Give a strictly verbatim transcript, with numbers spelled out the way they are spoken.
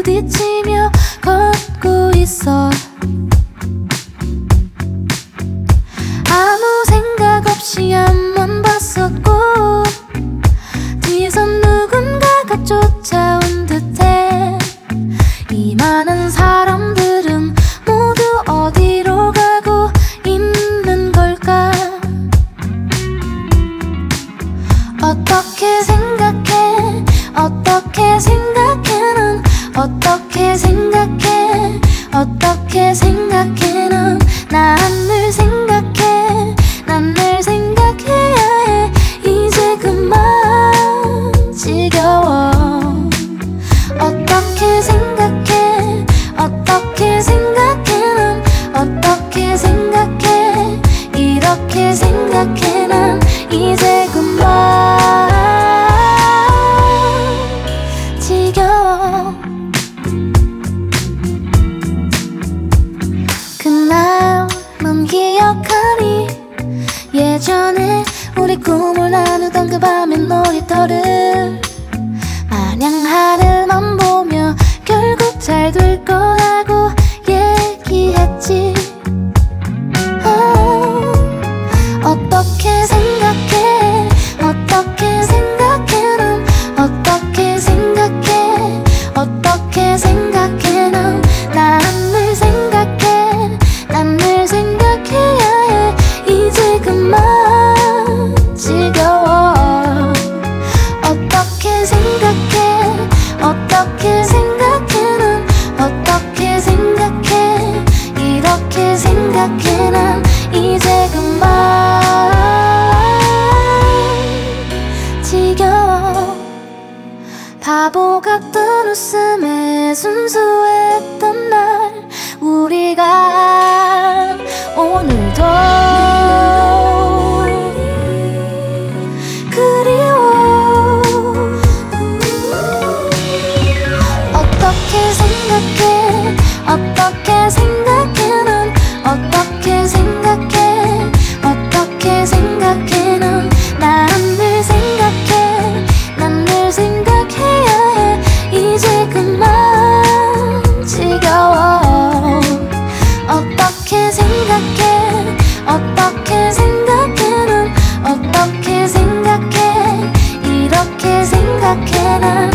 부딪히며 걷고 있어. 아무 생각 없이 앞만 봤었고 뒤에선 누군가가 쫓아온 듯해. 이 많은 사람들은 모두 어디로 가고 있는 걸까? 어떻게 생각해? 어떻게 생각해? 넌 어떻게 생각해? 어떻게 생각해? 넌 난 늘 생각해. 난 늘 생각해야 해. 이제 그만 지겨워. 어떻게 생각해? 어떻게 생각해? 넌 어떻게 생각해? 이렇게 생각해. 난 이제 그만 지겨워. 그날 넌 기억하니? 예전에 우리 꿈을 나누던 그 밤의 놀이터를 마냥 하늘만 보며 결국 잘 될 거라고 얘기했지. 어, 어떻게 생각해? 어떻게 생각해? 넌 어떻게 생각해? 어떻게 생각해? 넌 난 늘 생각해. 난 늘 생각해야 해. 이제 그만 지겨워. 어떻게 생각해? 어떻게 생각해? 넌 어떻게 생각해? 이렇게 생각해. 난 이제 그만 지겨워. 바보 같던 웃음에 순수했던 날 우리가 오늘도 그리워. 어떻게 생각해? 어떻게 생각해? 넌 어떻게 생각해? 어떻게 생각해? 넌 난 늘 생각해. 난 늘 생각해야 해. 이제 그만 지겨워. 어떻게 생각해? 어떻게 생각해? 넌 어떻게 생각해? 이렇게 생각해. 난